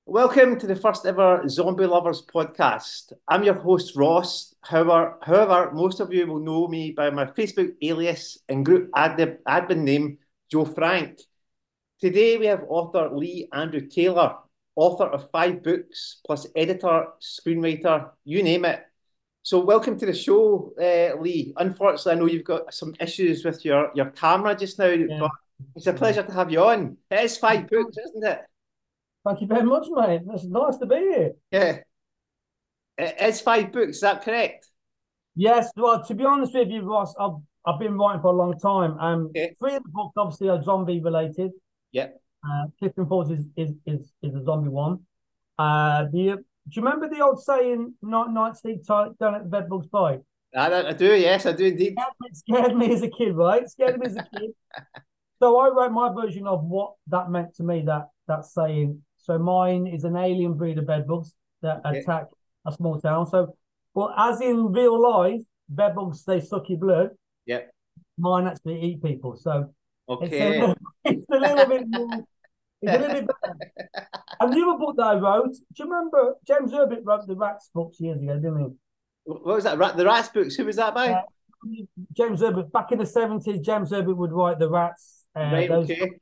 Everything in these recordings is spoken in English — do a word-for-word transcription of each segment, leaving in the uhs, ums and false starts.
Welcome to the first ever Zombie Lovers podcast. I'm your host, Ross. However, however, most of you will know me by my Facebook alias and group ad admin name, Joe Frank. Today we have author Lee Andrew Taylor, author of five books, plus editor, screenwriter, you name it. So welcome to the show, uh, Lee. Unfortunately, I know you've got some issues with your, your camera just now, Yeah. but it's a pleasure to have you on. It is five books, isn't it? Thank you very much, mate. It's nice to be here. Yeah. It is five books, is that correct? Yes, well, to be honest with you, Ross, I've I've been writing for a long time. Um, Okay. three of the books obviously are zombie related. Yeah. Uh, Clifton Falls is is is, is a zombie one. Uh, the do you remember the old saying, "Night night sleep tight, don't let the bed bugs bite"? I, I do, yes, I do indeed. It scared me as a kid, right? It scared me as a kid. So I wrote my version of what that meant to me. That that saying. So mine is an alien breed of bedbugs that Okay. attack a small town. So, well, as in real life, bedbugs they suck your blood. Yeah. Mine actually eat people. So it's a Okay. little, it's a little bit more. It's a little bit better. And the other book that I wrote. Do you remember James Herbert wrote the Rats books years ago, didn't What was that? Rat, the Rats books. Who was that he? by? Uh, James Herbert back in the seventies. James Herbert would write the Rats. Uh, Right. those Okay.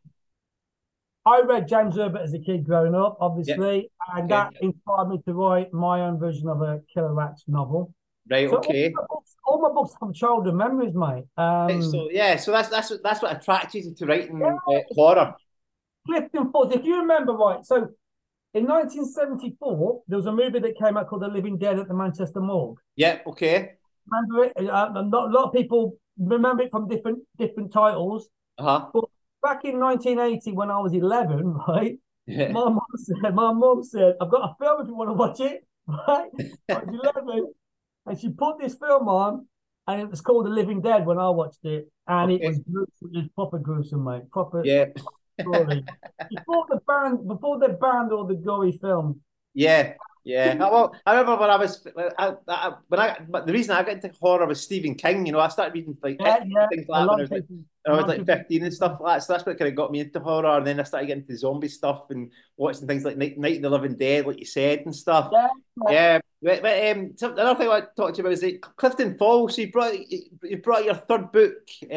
I read James Herbert as a kid growing up, Yeah. obviously, and Okay. that inspired me to write my own version of a Killer Rats novel. Right. So all Okay. my books, all my books have childhood memories, mate. Right, Um, so yeah, so that's that's what that's what attracted you to writing yeah, uh, horror. Clifton Falls. If you remember right, so in nineteen seventy-four, there was a movie that came out called The Living Dead at the Manchester Morgue. Yeah. Okay. Remember it? Uh, a lot, a lot of people remember it from different different titles. Uh-huh. But back in nineteen eighty, when I was eleven, right, Yeah. my mum said, my mum said, I've got a film if you want to watch it, right? I was eleven, and she put this film on, and it was called The Living Dead when I watched it, and it was Okay. gruesome, it was proper gruesome, mate, proper Yeah. story. Before the band, before they banned all the gory films. Yeah, yeah. I, well, I remember when I was I, I, when I but the reason I got into horror was Stephen King. You know, I started reading like Yeah, It yeah, and things a like that when lot I of was like people, a when I was lot of like people. fifteen and stuff like that. So that's what kind of got me into horror. And then I started getting into zombie stuff and watching things like Night, Night of the Living Dead, like you said, and stuff. Yeah, yeah, Yeah, but, but um, so another thing I want to talk to you about is like Clifton Falls. So you brought you brought your third book.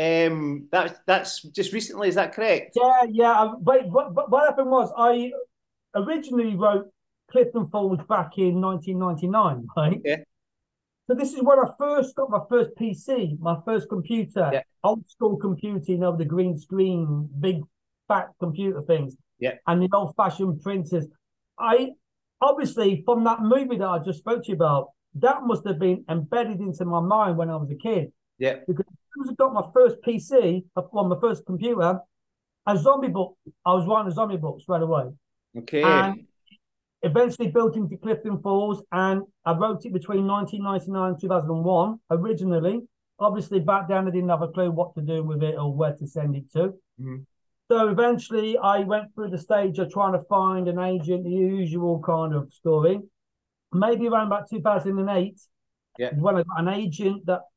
Um, that's that's just recently. Is that correct? yeah, yeah. But, but, but what happened was I originally wrote Clifton Falls back in nineteen ninety-nine, right? Okay. So this is when I first got my first P C, my first computer, Yeah. old school computing over the green screen, big fat computer things, Yeah. and the old fashioned printers. I obviously from that movie that I just spoke to you about, that must have been embedded into my mind when I was a kid. Yeah. Because as soon as I got my first P C, well, my first computer, a zombie book, I was writing a zombie book straight away. And Okay. eventually built into Clifton Falls, and I wrote it between nineteen ninety-nine and two thousand one originally. Obviously, back then I didn't have a clue what to do with it or where to send it to. Mhm. So eventually, I went through the stage of trying to find an agent, the usual kind of story. Maybe around about two thousand eight, Yeah. when I got an agent that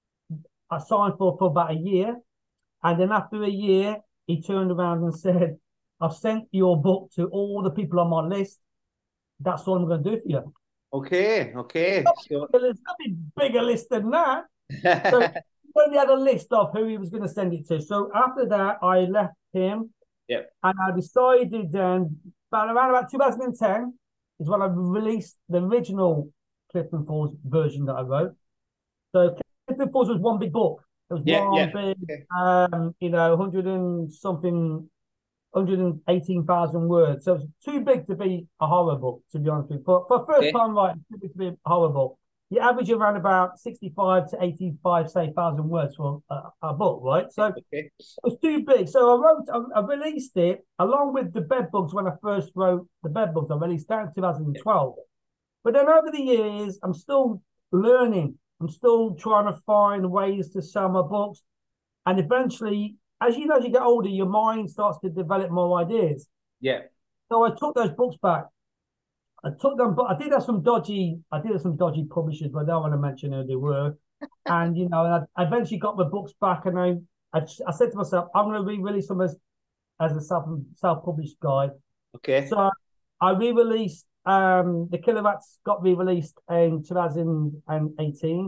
I signed for for about a year. And then after a year, he turned around and said, I've sent your book to all the people on my list. That's all I'm going to do for you. Okay. Okay. So. There's nothing bigger list than that. So he only had a list of who he was going to send it to. So after that, I left him Yeah. and I decided then, about around about two thousand ten is when I released the original Clifton Falls version that I wrote. So Clifton Falls was one big book. It was Yeah. one Yeah. big, Okay. um, you know, hundred and something, one hundred eighteen thousand words. So it's too big to be a horror book, to be honest with you. For, for first Okay. time writing, too big to be a horror book. You average around about sixty-five to eighty-five, say, thousand words for a, a book, right? So it Okay. was too big. So I wrote, I, I released it along with the bed bugs when I first wrote the bed bugs. I released that in twenty twelve. But then over the years, I'm still learning. I'm still trying to find ways to sell my books. And eventually, as you know, as you get older, your mind starts to develop more ideas. Yeah. So I took those books back. I took them, but I did have some dodgy, I did have some dodgy publishers, but I don't want to mention who they were. And you know, I, I eventually got my books back, and I, I, I said to myself, I'm going to re-release them as as a self self published guide. Okay. So I re-released um the Killer Rats got re-released in two thousand eighteen,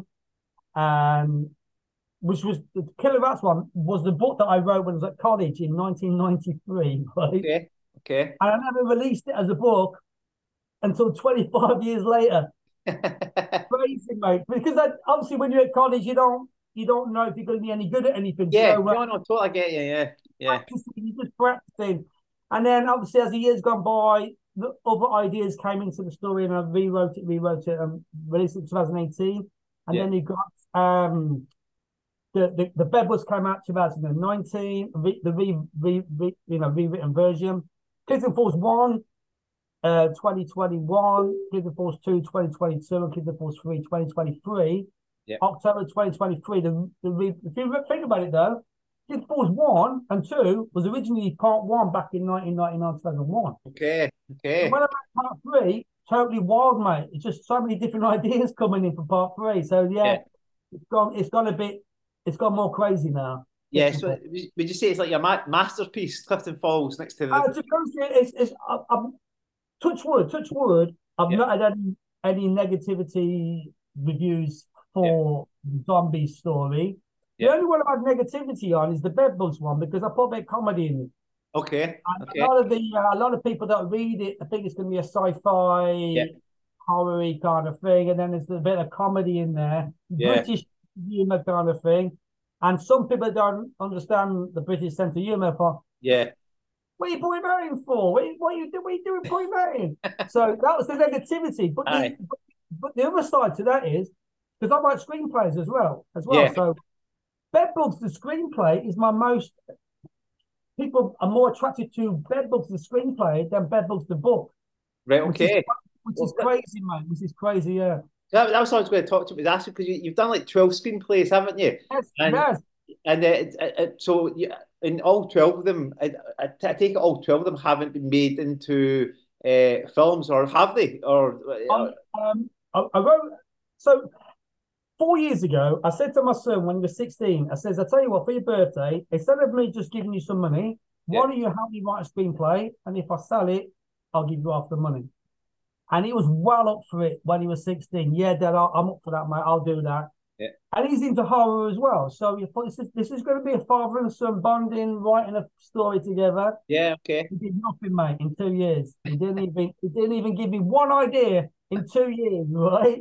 um, which was the Killer Rats one was the book that I wrote when I was at college in nineteen ninety-three, right? Okay. Okay. And I never released it as a book until twenty-five years later. Crazy, mate. Because I, obviously, when you're at college, you don't you don't know if you're going to be any good at anything. Yeah, So uh, no, no, totally get you. Yeah, yeah, practicing, you just practicing. And then obviously, as the years gone by, the other ideas came into the story, and I rewrote it, rewrote it, and released it in twenty eighteen. And yeah. then you got um the the, the Bedwars came out twenty nineteen, re, the re, re, re you know rewritten version. Kingdom Force One. Uh, twenty twenty-one, Kingdom Force two, twenty twenty-two, and Kingdom Force three, twenty twenty-three. Yeah. October twenty twenty-three. The, the, if you think about it, though, Kingdom Force one and two was originally part one back in nineteen ninety-nine, two thousand one. Okay, okay. And when I made part three, totally wild, mate. It's just so many different ideas coming in for part three. So, yeah, yeah. it's gone It's gone a bit, it's gone more crazy now. Yeah, so would you say it's like your ma masterpiece, Clifton Falls, next to the... Uh, to it's, it's, I, I'm, touch wood, touch wood. I've yeah. not had any, any negativity reviews for yeah. the zombie story. Yeah. The only one I've had negativity on is the Bedbugs one because I put a bit of comedy in it. Okay. okay. A lot of the uh, a lot of people that read it, I think it's going to be a sci-fi, yeah. horror-y kind of thing, and then there's a bit of comedy in there, yeah. British humor kind of thing, and some people don't understand the British sense of humor. For yeah. What are you putting that in for? What are you, what are you, what are you doing putting that in? So that was the negativity. But the, but, but the other side to that is, because I write screenplays as well. as well. Yeah. So Bedbugs, the screenplay, is my most... People are more attracted to Bedbugs, the screenplay, than Bedbugs, the book. Right, okay. Which is, which well, is crazy, man. Which is crazy, yeah. That, that was what I was going to talk to you about, because you, you've done like twelve screenplays, haven't you? Yes, and, yes. And uh, uh, so... Yeah, in all twelve of them, I, I, I take it all twelve of them haven't been made into uh, films, or have they? Or um, um, I, I wrote, so four years ago, I said to my son when he was sixteen, I says, I tell you what, for your birthday, instead of me just giving you some money, why yeah. don't you help me write a screenplay? And if I sell it, I'll give you half the money. And he was well up for it when he was sixteen. Yeah, Dad, I'm up for that, mate. I'll do that. Yeah. And he's into horror as well. So you thought this is, this is going to be a father and son bonding, writing a story together. Yeah, okay. He did nothing, mate, in two years. He didn't even he didn't even give me one idea in two years, right?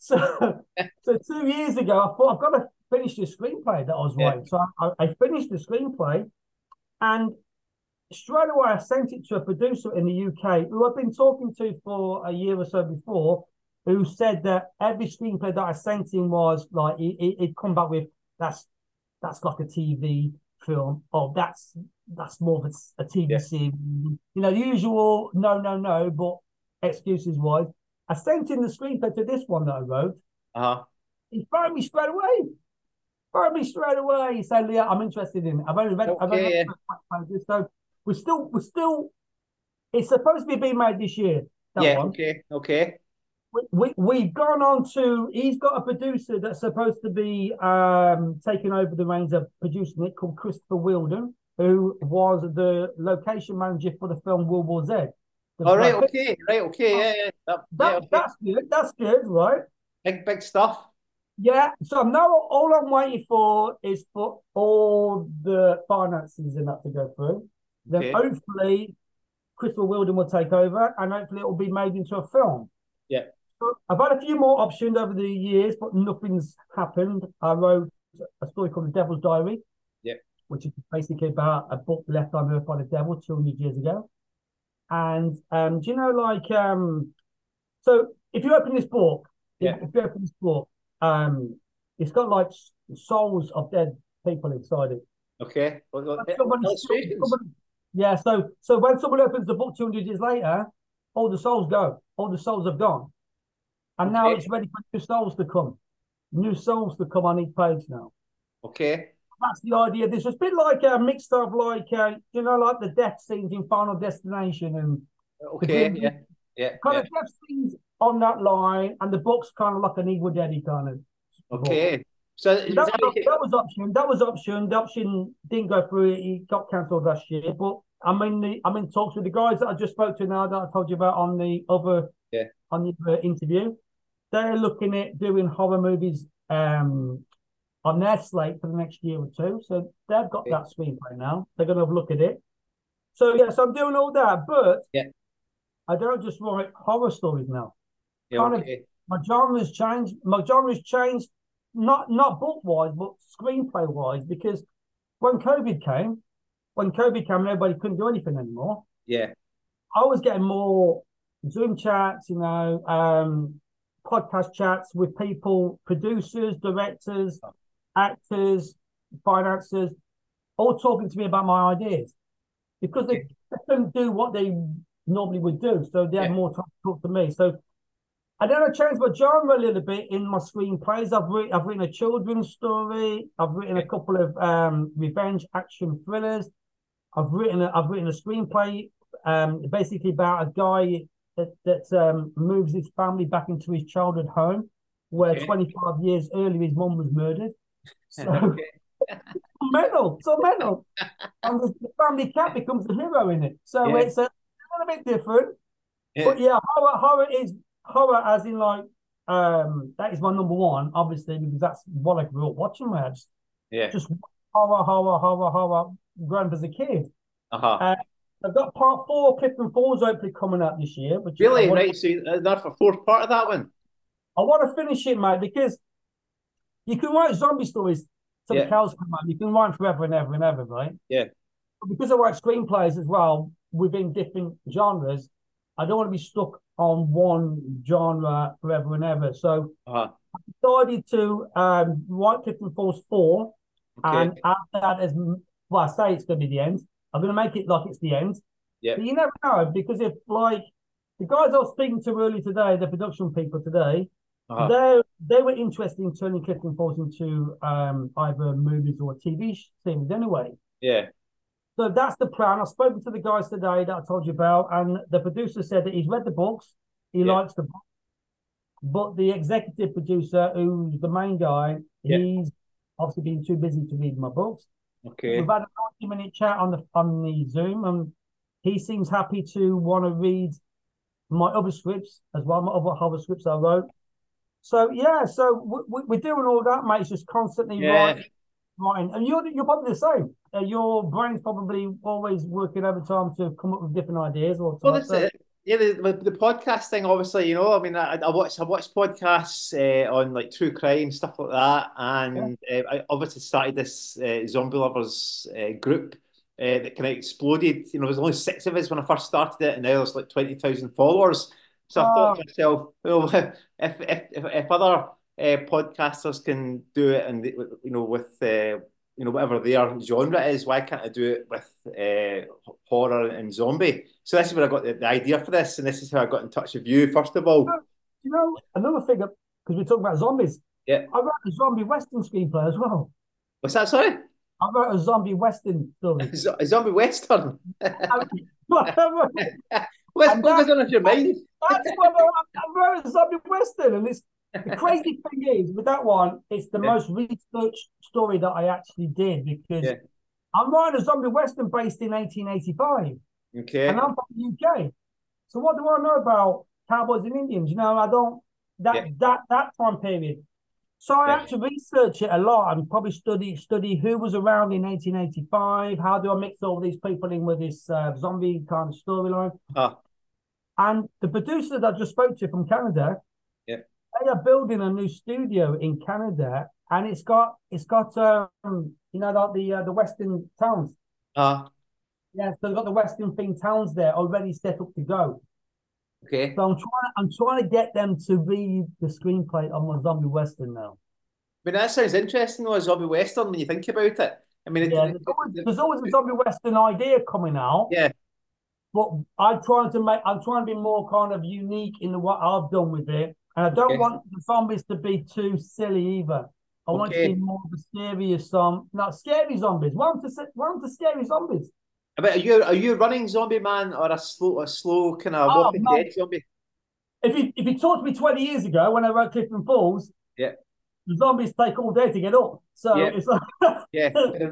So so two years ago, I thought I've got to finish the screenplay that I was writing. Yeah. So I, I finished the screenplay, and straight away I sent it to a producer in the U K who I've been talking to for a year or so before, who said that every screenplay that I sent him was like, he, he'd come back with, that's that's like a T V film. Oh, that's that's more of a, a T V yeah. series. You know, the usual no, no, no, but excuses wise. I sent him the screenplay to this one that I wrote. Uh-huh. He phoned me straight away. Phoned me straight away. He said, "Yeah, I'm interested in it. I've only read okay. I've only read pages." So we're still, we're still, it's supposed to be being made this year. That yeah, one. okay, okay. We, we've gone on to, he's got a producer that's supposed to be um, taking over the reins of producing it, called Christopher Wheeldon, who was the location manager for the film World War Z. The oh, right, okay, right, okay, yeah, yeah. That, that, yeah okay. That's good, that's good, right? Big, big stuff. Yeah, so now all I'm waiting for is for all the finances and that to go through. Then okay. hopefully Christopher Wheeldon will take over, and hopefully it will be made into a film. Yeah. I've had a few more options over the years, but nothing's happened. I wrote a story called The Devil's Diary, yeah, which is basically about a book left on Earth by the devil two hundred years ago. And um, do you know, like, um, so if you open this book, yeah. if you open this book, um, it's got like souls of dead people inside it. Okay. Well, somebody, somebody, yeah. So, so when someone opens the book two hundred years later, all the souls go. All the souls have gone. And now okay. it's ready for new souls to come. New souls to come on each page now. Okay. That's the idea. This was a bit like a mixed of like, uh, you know, like the death scenes in Final Destination. And okay, yeah, yeah. Kind yeah. of death scenes on that line. And the book's kind of like an Evil Dead kind of Okay. book. So is That that was, that was option. That was option. The option didn't go through. It got cancelled last year. But I'm in the I'm in talks with the guys that I just spoke to now that I told you about on the other yeah, on the other interview. They're looking at doing horror movies um on their slate for the next year or two. So they've got okay. that screenplay now. They're going to have a look at it. So yes, yeah, so I'm doing all that, but Yeah, I don't just write horror stories now. yeah, Kind of okay. my genre's changed. My genre's changed, not not book wise, but screenplay wise, because when COVID came, when COVID came, nobody couldn't do anything anymore. Yeah, I was getting more Zoom chats, you know, um, podcast chats with people, producers, directors, actors, financiers, all talking to me about my ideas because they, okay. they couldn't do what they normally would do. So they had Yeah, more time to talk to me. So and then I changed my genre a little bit in my screenplays. I've, re- I've written a children's story. I've written a okay. couple of um, revenge action thrillers. I've written a, I've written a screenplay um, basically about a guy that, that um, moves his family back into his childhood home where Okay. twenty-five years earlier his mum was murdered. So Okay. mental, so mental. And the family cat becomes the hero in it. So Yeah, it's a, a little bit different. yeah, But yeah, horror, horror is horror as in like um that is my number one, obviously, because that's what I grew up watching, man. Just, yeah. just horror, horror, horror, horror growing up as a kid. Uh-huh. Uh, I've got part four of Clifton Falls hopefully coming up this year, which I Really? want Right. So uh, that's for fourth part of that one? I want to finish it, mate, because you can write zombie stories till the Yeah, cows come out. You can write forever and ever and ever, right? yeah. But because I write screenplays as well within different genres, I don't want to be stuck on one genre forever and ever. So Uh-huh. decided to um, write Clifton Falls four, Okay. and after that, as well, I say it's going to be the end. I'm going to make it like it's the end, Yeah. but you never know because if like the guys I was speaking to earlier today, the production people today, Uh-huh. they they were interested in turning Clifton Falls into um, either movies or T V series anyway. Yeah. So that's the plan. I've spoken to the guys today that I told you about, and the producer said that he's read the books, he Yeah. likes the book, but the executive producer, who's the main guy, Yeah. he's obviously been too busy to read my books. We've Okay. had a ninety minute chat on the on the Zoom, and he seems happy to want to read my other scripts as well, my other horror scripts I wrote. So yeah, so we, we, are doing all that, mate. It's just constantly Yeah. writing, writing, and you're you're probably the same. Uh, your brain's probably always working overtime to come up with different ideas or Well, to this, uh, yeah, the, the, the podcast thing, obviously, you know, I mean, I, I watch I watch podcasts uh, on like true crime stuff like that, yeah. and uh, I obviously started this uh, zombie lovers uh, group uh, that kind of exploded. You know, there was only six of us when I first started it, and now there's like twenty thousand followers. So I thought Oh, to myself, well, if if if, if other uh, podcasters can do it, and you know, with uh, you know, whatever their genre is, why can't I do it with uh, horror and zombie? So this is where I got the, the idea for this, and this is how I got in touch with you, first of all. you know, another thing, because we're talking about zombies. Yeah. I wrote a zombie western screenplay as well. What's that, sorry? I wrote a zombie western story. Z- a zombie western. Let's And focus that, on your mind. that's what I, I wrote a zombie western. And it's the crazy thing is with that one, it's the Yeah, most researched story that I actually did because yeah. I'm writing a zombie western based in eighteen eighty-five, and Okay. I'm from the U K. So what do I know about cowboys and Indians? You know, I don't that Yeah, that that time period. So I yeah. had to research it a lot and probably study study who was around in eighteen eighty-five. How do I mix all these people in with this uh, zombie kind of storyline? Ah, And the producer that I just spoke to from Canada, yeah. they are building a new studio in Canada, and it's got it's got um you know like the uh, the Western towns. Ah, Yeah, so they've got the Western themed towns there already set up to go. okay. So I'm trying I'm trying to get them to read the screenplay on my zombie western now. I mean, that sounds interesting, though, a zombie western when you think about it. I mean, it, Yeah, it, there's it, always it- there's always a zombie western idea coming out, yeah, but I'm trying to make I'm trying to be more kind of unique in the what I've done with it, and I don't okay, want the zombies to be too silly either. I want it to be okay. more of a serious some, not scary zombies. Want to want to scary zombies. I mean, are you are you running Zombie Man or a slow a slow kind of Oh Walking man, Dead zombie? if you if you talked to me twenty years ago when I wrote Clifton Falls, Yeah, the zombies take all day to get up. So Yeah. it's like, Yeah.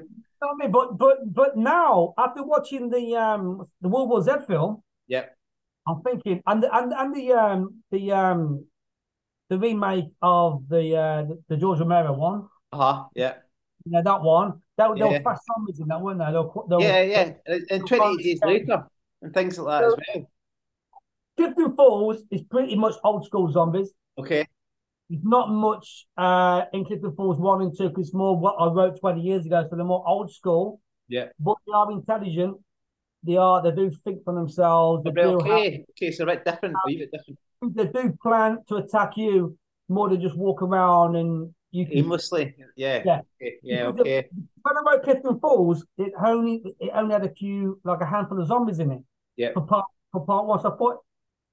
I mean, but but but now after watching the um the World War Z film, Yeah. I'm thinking, and the, and and the um the um the remake of the uh the, the George Romero one, Uh-huh. Yeah. you know that one, that there were Yeah. fast zombies in that, weren't there? There were, there were, Yeah. there Yeah. And, and were twenty-eight Days Later and things like that as so, well. Clifton Falls is pretty much old school zombies. Okay. There's not much uh in Clifton Falls one and two because it's more what I wrote twenty years ago, so they're more old school, Yeah. but they are intelligent. They are they do think for themselves. They Right, do have okay. Okay. So a bit different. A wee bit different. they do plan to attack you more than just walk around and you can Aimlessly. Yeah. yeah. Okay. Yeah. Because the, Okay. when I wrote Clifton Falls, it only it only had a few like a handful of zombies in it Yeah. for part for part one. So I thought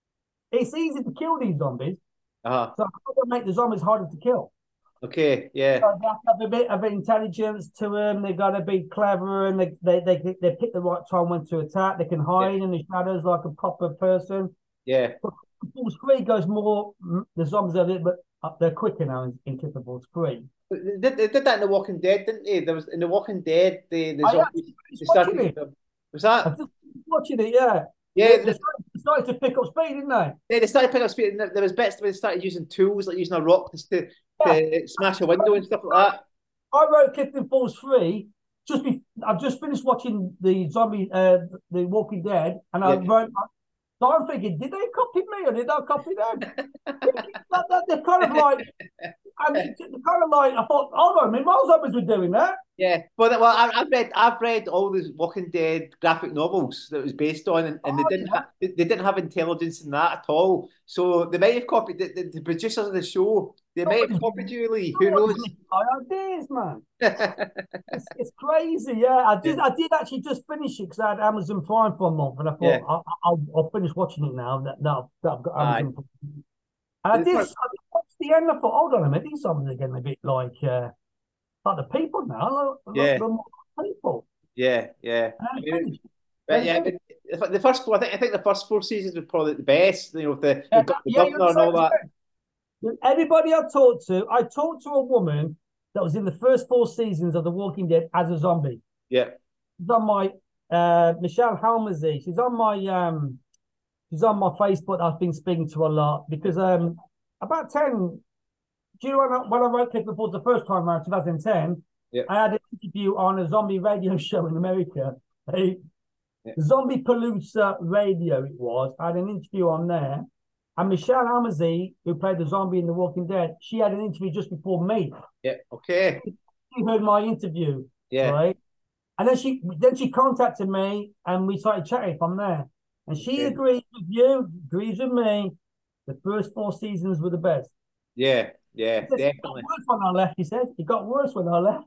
it's easy to kill these zombies, Uh-huh. so I thought make the zombies harder to kill. Okay. Yeah. So they have to have a bit of intelligence to them. They got to be clever, and they they they they pick the right time when to attack. They can Yeah. hide in the shadows like a proper person. Yeah. But Falls Three goes more the zombies are a little bit uh, they're quicker now in, in Clifton Falls Three. They did, they did that in The Walking Dead, didn't they? There was in The Walking Dead, the the I zombies actually finished they watching started. it. Was I've that? just finished watching it. Yeah, Yeah, they, they the, started, they started to pick up speed, didn't they? yeah, they started picking up speed. And there was bits where they started using tools, like using a rock to Yeah. to smash a window and stuff like that. I wrote Clifton Falls Three. Just be, I've just finished watching the zombie, uh, the Walking Dead, and I Yeah. wrote. So I'm thinking, did they copy me or did I copy them? that, that, they're kind of like, and they're kind of like, I thought, hold on, I mean, my zombies were doing that. Yeah, well, well, I, I've read, I've read all the Walking Dead graphic novels that it was based on, and, and they Oh, didn't, yeah. ha they, they didn't have intelligence in that at all. So they might have copied the, the, the producers of the show. They might have Somebody's copied getting, you, Lee. Who somebody's knows? getting my ideas, man. It's, it's crazy, yeah. I did, Yeah, I did actually just finish it because I had Amazon Prime for a month, and I yeah. thought I'll, I'll, I'll finish watching it now that, that, that I've got Aye. Amazon Prime. And I The did, I first- watched the end. I thought, hold on a minute, these zombies are getting a bit like, uh, like the people now, like, like Yeah, the more people. yeah, yeah. And I I mean, finished. but And yeah, finished. but the first four, I think, I think the first four seasons were probably the best. You know, the the, Yeah, go- the yeah, you're governor and all that. saying. Everybody I talked to, I talked to a woman that was in the first four seasons of The Walking Dead as a zombie. Yeah, She's on my uh, Michelle Halmazy. She's on my um, she's on my Facebook. I've been speaking to a lot because um, about ten. Do you know when I, when I wrote Clifton Falls the first time around, twenty ten? yeah, I had an interview on a zombie radio show in America. A yeah. Zombie Palooza Radio, it was. I had an interview on there. And Michelle Halmazy, who played the zombie in The Walking Dead, she had an interview just before me. Yeah. Okay. She heard my interview, Yeah. right? And then she then she contacted me and we started chatting from there. And she Okay. agrees with you, agrees with me. The first four seasons were the best. Yeah. Yeah. Says, it got Definitely. worse when I left, he said. It got worse when I left.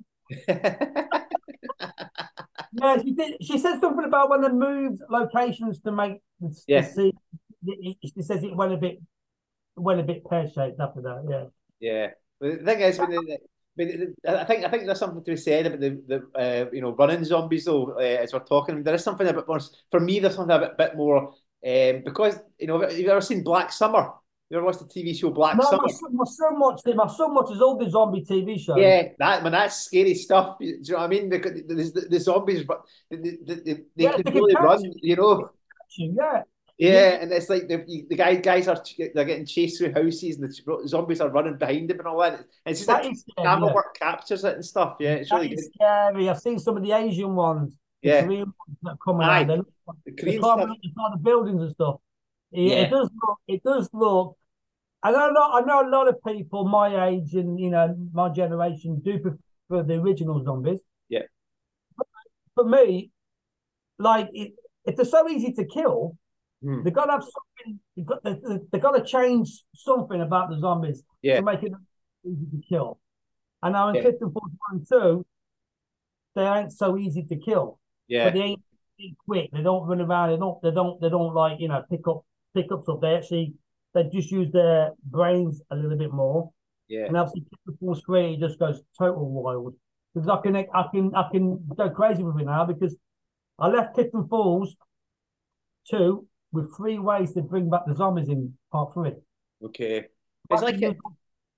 Yeah, she did. She said something about when they moved locations to make the, the Yeah. scene. She says it went a bit went a bit pear shaped after that. Yeah. Yeah. But the thing is, when the, when the, I think I think there's something to be said about the the uh, you know running zombies though. Uh, as we're talking, there is something a bit more. For me, there's something a bit, bit more um, because you know. Have you ever seen Black Summer? You ever watched the T V show Black No, Summer? my son, my son watched it. My son watches all the zombie T V shows. Yeah, that man, that's scary stuff. Do you know what I mean? Because the, the, the zombies, but they, they, they, they Yeah, can they can really catch run. you. You know. Yeah. Yeah, and it's like the the guys guys are they're getting chased through houses, and the zombies are running behind them and all that. And it's just That like is scary, camera yeah. work captures it and stuff. Yeah, it's That really is good. scary. I've seen some of the Asian ones, the Yeah, Korean ones that come around. They aye, look, the they Korean climb stuff. up inside the buildings and stuff. Yeah, it Yeah, does look. It does look. I know. a lot- I know a lot of people my age and you know my generation do prefer the original zombies. yeah, For me, like it, if they're so easy to kill, hmm. they got to have something. They got, they, they got to change something about the zombies Yeah, to make it easy to kill. And now in yeah, Clifton Falls one and two, they ain't so easy to kill, but yeah, they ain't quick. They don't run around. They don't. They don't. They don't like you know pick up pick up stuff. They actually they just use their brains a little bit more. yeah, And obviously, Clifton Falls three just goes total wild because I can I can I can go crazy with it now because I left Clifton Falls two with three ways to bring back the zombies in part three. okay. It's I like can use, it.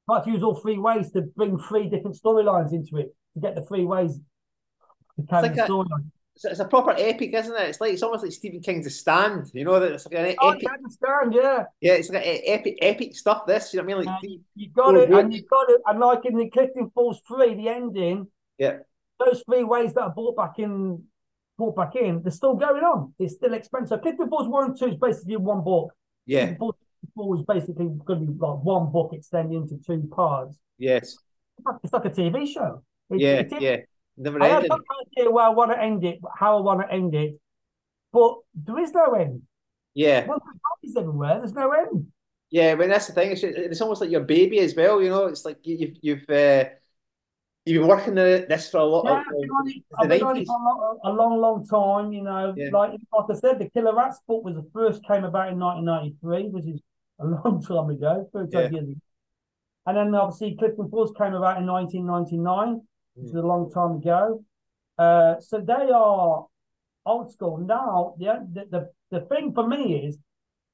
Try to use all three ways to bring three different storylines into it to get the three ways to It's carry like the a storyline. it's, it's a proper epic, isn't it? It's like it's almost like Stephen King's The Stand. You know that it's like an Oh, epic. you understand, yeah. Yeah, it's like a, epic epic stuff. This, you know what I mean? Like Uh, three, you, you got four it, and books. you got it, and like in the Clifton Falls three, the ending, Yeah, those three ways that are brought back in, brought back in, they're still going on. It's still expensive. So Clifton Falls one and two is basically one book. yeah, Clifton Falls four is basically going to be like one book extended into two parts. yes, It's like a T V show. It, yeah, it is. yeah. Never I have no ending. idea where I want to end it, how I want to end it, but there is no end. Yeah, Once the copies everywhere, there's no end. yeah. But that's the thing. It's, it's almost like your baby as well. You know, it's like you- you've you've uh, you've been working on this for a lot Yeah, of I've been on it. the I've been on it nineties. for a long, a long, long time. You know, Yeah, like like I said, the Killer Rats book was the first came about in nineteen ninety-three, which is a long time ago, thirty yeah. years ago. And then obviously Clifton Falls came about in nineteen ninety-nine, which is Mm. a long time ago. Uh, so they are old school. Now, yeah, the, the, the thing for me is,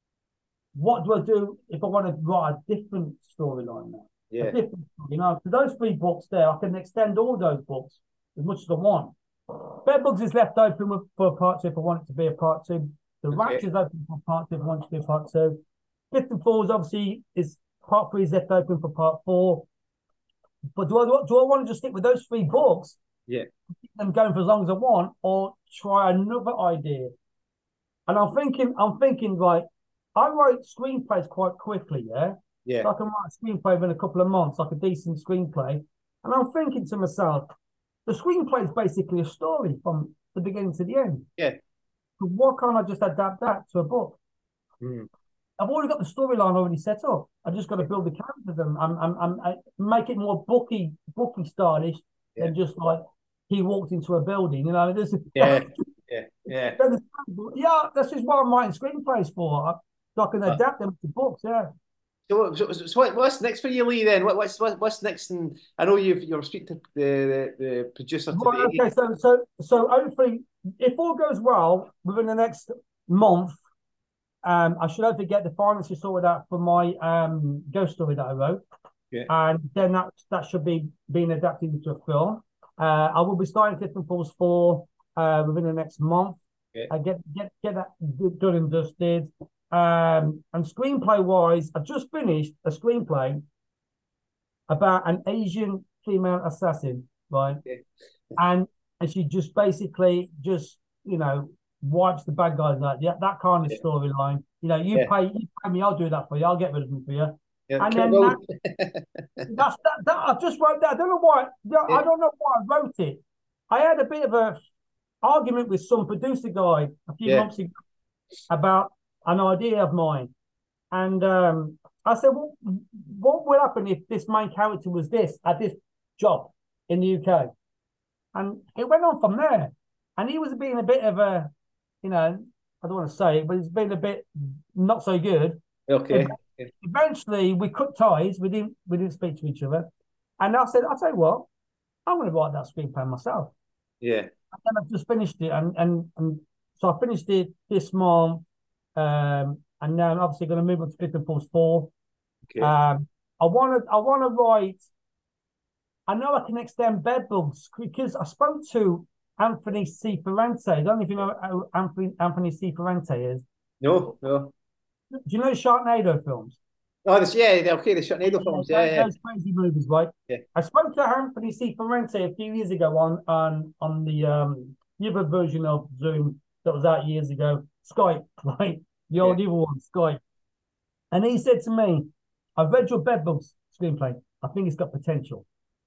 what do I do if I want to write a different storyline now? A Yeah, different, you know, for those three books there, I can extend all those books as much as I want. Bedbugs is left open with, for a part two if I want it to be a part two. The Ratch okay. is open for part two if I want it to be a part two. Clifton Falls obviously is part three is left open for part four. But do I do I want to just stick with those three books, Yeah, keep them going for as long as I want, or try another idea? And I'm thinking, I'm thinking like, I write screenplays quite quickly, yeah. yeah, So I can write a screenplay within a couple of months, like a decent screenplay. And I'm thinking to myself, the screenplay is basically a story from the beginning to the end. yeah. So why can't I just adapt that to a book? Mm. I've already got the storyline already set up. I just got to build the characters and I'm, I'm, I'm, I make it more booky, booky stylish Yeah, than just like he walked into a building. You know, there's yeah, yeah, yeah. yeah, that's just what I'm writing screenplays for. So I can Uh, adapt them to books. Yeah. So, so, so what, what's next for you, Lee? Then what, what's what, what's next? And I know you've you're speaking to the, the the producer Right. today. Okay. So so so hopefully, if all goes well within the next month, um, I should hopefully get the finances sorted out for my um ghost story that I wrote, Yeah, and then that that should be being adapted into a film. Uh, I will be starting Clifton Falls four uh, within the next month. yeah, I get get get that done and dusted. Um, and screenplay wise, I've just finished a screenplay about an Asian female assassin, right? yeah, And and she just basically just you know wipes the bad guys out. Yeah, that kind of yeah, storyline. You know, you yeah. pay you pay me, I'll do that for you. I'll get rid of them for you. Yeah. And Cool. then that Well, that's that, that I just wrote that. I don't know why. yeah, I don't know why I wrote it. I had a bit of a argument with some producer guy a few yeah, months ago about an idea of mine. And um, I said, well, what would happen if this main character was this at this job in the U K? And it went on from there. And he was being a bit of a, you know, I don't want to say it, but he's been a bit not so good. okay, yeah, Eventually, we cut ties. We didn't, we didn't speak to each other. And I said, I'll tell you what, I'm going to write that screenplay myself. yeah, And then I've just finished it. And, and, and so I finished it this month. Um, and now I'm obviously going to move on to Clifton Falls four. okay. Um, I want to I want to write. I know I can extend Bedbugs because I spoke to Anthony C. Ferrante. I don't know if you know who Anthony Anthony C. Ferrante is. No, no. Do you know Sharknado films? Oh, this, yeah, the- okay, the Yeah, Sharknado films. Yeah, those, yeah, those crazy movies, right? yeah, I spoke to Anthony C. Ferrante a few years ago on on on the um the other version of Zoom that was out years ago, Skype, right? The yeah, old evil one, Skype. And he said to me, I've read your Bedbugs screenplay. I think it's got potential.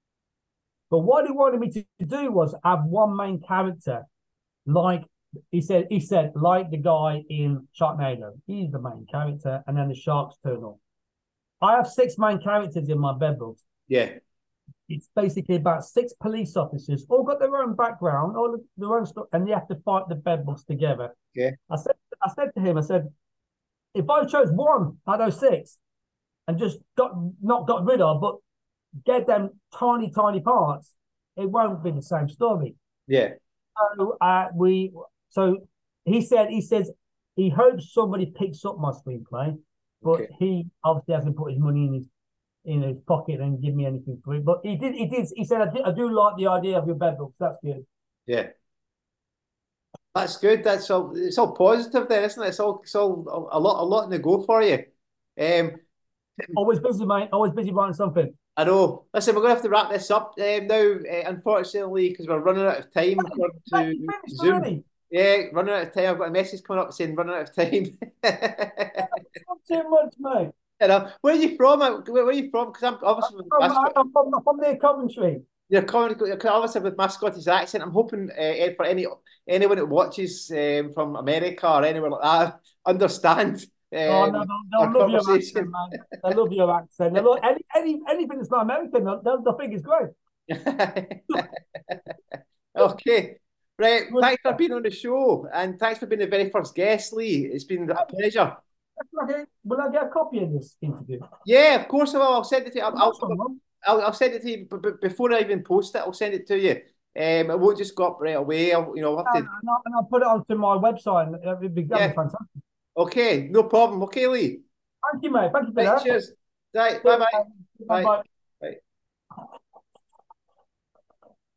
But what he wanted me to do was have one main character, like he said, he said, like the guy in Sharknado. He's the main character, and then the sharks turn up. I have six main characters in my Bedbugs. yeah, It's basically about six police officers, all got their own background, all their own stuff, and they have to fight the Bedbugs together. yeah, I said, I said to him, I said, if I chose one out of those six and just got not got rid of, but get them tiny, tiny parts, it won't be the same story. yeah, So uh, we, so he said, he says he hopes somebody picks up my screenplay, but okay, he obviously hasn't put his money in his in his pocket and give me anything for it. But he did. He did. He said, "I do, I do like the idea of your bed books. That's good." Yeah. That's good. That's all. It's all positive then, isn't it? It's all. It's all a lot. A lot in the go for you. Um, Always busy, mate. Always busy writing something. I know. Listen, we're gonna have to wrap this up um, now, uh, unfortunately, because we're running out of time for, Mate, to you finished Zoom. already. Yeah, running out of time. I've got a message coming up saying running out of time. Not too much, mate. You know, where are you from? Where, where are you from? Because I'm obviously with I'm, my Scot- I'm, from, I'm from near Coventry. you're coming, obviously with my Scottish accent. I'm hoping uh, for any anyone that watches um, from America or anywhere like that understand Oh um, no, they'll, our they'll love your accent, conversation. man. They love your accent. They love any, any anything that's not American. They'll, they'll, they'll think it's great. Okay. Right. Good. Thanks for being on the show and thanks for being the very first guest, Lee. It's been a pleasure. Will I get a copy of this interview? Yeah, of course I will. I'll send it to you. I'll, Nice I'll, one, man. I'll, I'll send it to you b b before I even post it. I'll send it to you. Um, it won't just go up right away. I'll, you know, I'll have And, to. and I'll, and I'll put it onto my website. And it'd be, that'd Yeah. be fantastic. Okay. No problem. Okay, Lee. Thank you, mate. Thank you for Right, that. cheers. Right. Bye bye. Bye bye.